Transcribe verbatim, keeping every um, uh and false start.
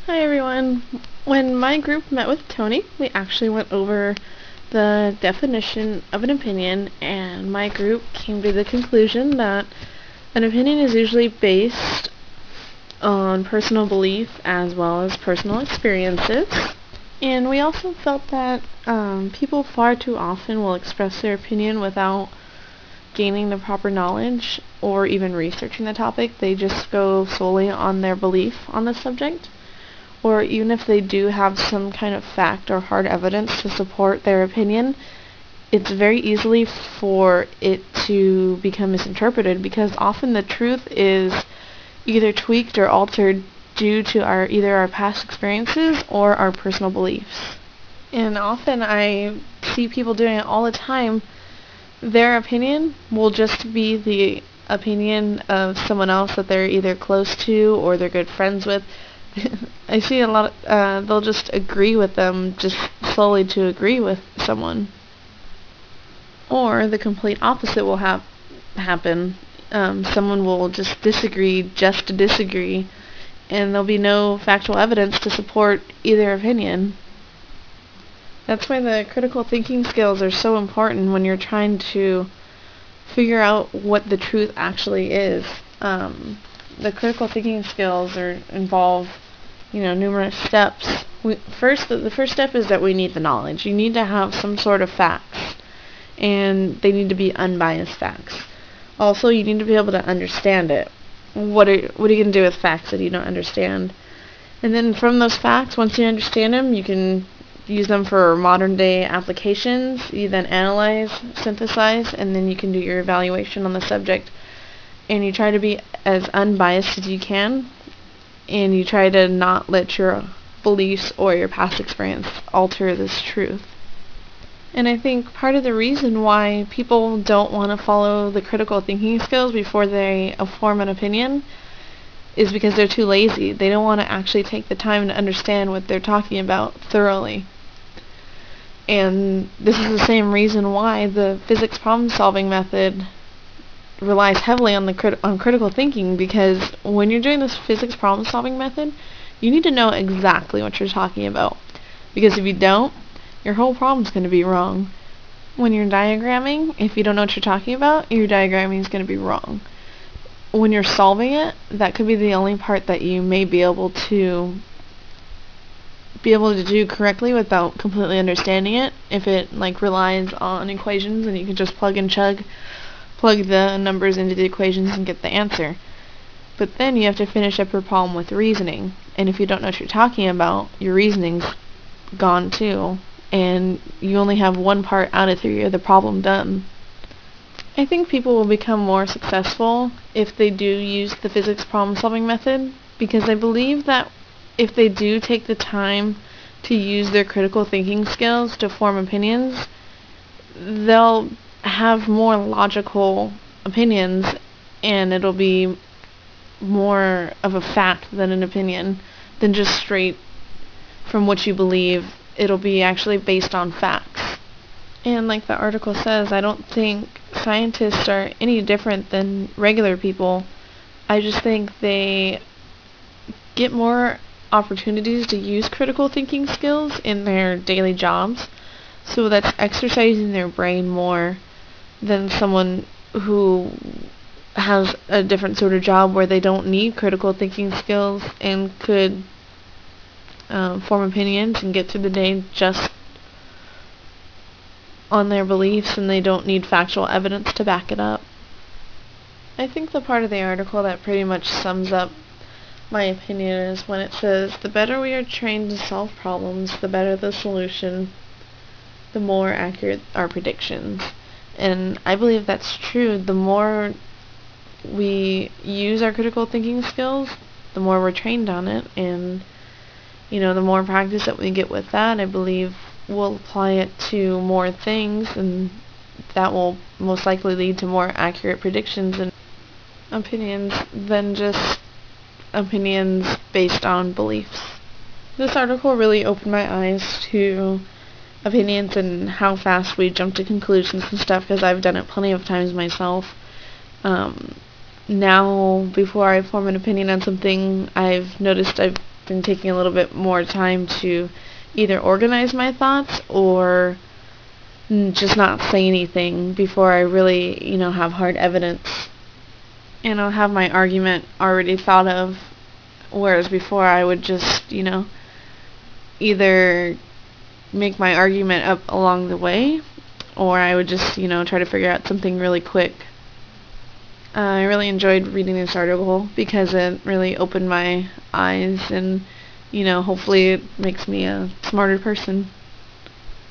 Hi everyone. When my group met with Tony, we actually went over the definition of an opinion, and my group came to the conclusion that an opinion is usually based on personal belief as well as personal experiences. And we also felt that um, people far too often will express their opinion without gaining the proper knowledge or even researching the topic. They just go solely on their belief on the subject. Or even if they do have some kind of fact or hard evidence to support their opinion, it's very easily for it to become misinterpreted because often the truth is either tweaked or altered due to our either our past experiences or our personal beliefs. And often I see people doing it all the time. Their opinion will just be the opinion of someone else that they're either close to or they're good friends with. I see a lot of, uh, they'll just agree with them just solely to agree with someone. Or the complete opposite will hap- happen. Um, someone will just disagree just to disagree, and there'll be no factual evidence to support either opinion. That's why the critical thinking skills are so important when you're trying to figure out what the truth actually is. Um, the critical thinking skills are involve you know, numerous steps. We, first, the, the first step is that we need the knowledge. You need to have some sort of facts, and they need to be unbiased facts. Also, you need to be able to understand it. What are what are you going to do with facts that you don't understand? And then from those facts, once you understand them, you can use them for modern day applications. You then analyze, synthesize, and then you can do your evaluation on the subject. And you try to be as unbiased as you can, and you try to not let your beliefs or your past experience alter this truth. And I think part of the reason why people don't want to follow the critical thinking skills before they form an opinion is because they're too lazy. They don't want to actually take the time to understand what they're talking about thoroughly. And this is the same reason why the physics problem-solving method relies heavily on the crit- on critical thinking, because when you're doing this physics problem solving method, you need to know exactly what you're talking about. Because if you don't, your whole problem's going to be wrong. When you're diagramming, if you don't know what you're talking about, your diagramming is going to be wrong. When you're solving it, that could be the only part that you may be able to be able to do correctly without completely understanding it. If it like relies on equations and you can just plug and chug plug the numbers into the equations and get the answer. But then you have to finish up your problem with reasoning. And if you don't know what you're talking about, your reasoning's gone too. And you only have one part out of three of the problem done. I think people will become more successful if they do use the physics problem-solving method, because I believe that if they do take the time to use their critical thinking skills to form opinions, they'll have more logical opinions, and it'll be more of a fact than an opinion than just straight from what you believe. It'll be actually based on facts. And like the article says, I don't think scientists are any different than regular people. I just think they get more opportunities to use critical thinking skills in their daily jobs, so that's exercising their brain more than someone who has a different sort of job where they don't need critical thinking skills and could um, form opinions and get through the day just on their beliefs, and they don't need factual evidence to back it up. I think the part of the article that pretty much sums up my opinion is when it says, the better we are trained to solve problems, the better the solution, the more accurate our predictions. And I believe that's true. The more we use our critical thinking skills, the more we're trained on it, and you know, the more practice that we get with that, I believe we'll apply it to more things, and that will most likely lead to more accurate predictions and opinions than just opinions based on beliefs. This article really opened my eyes to opinions and how fast we jump to conclusions and stuff, because I've done it plenty of times myself. Um, now, before I form an opinion on something, I've noticed I've been taking a little bit more time to either organize my thoughts or just not say anything before I really, you know, have hard evidence. And I'll have my argument already thought of, whereas before I would just, you know, either make my argument up along the way, or I would just, you know, try to figure out something really quick. Uh, I really enjoyed reading this article because it really opened my eyes and, you know, hopefully it makes me a smarter person.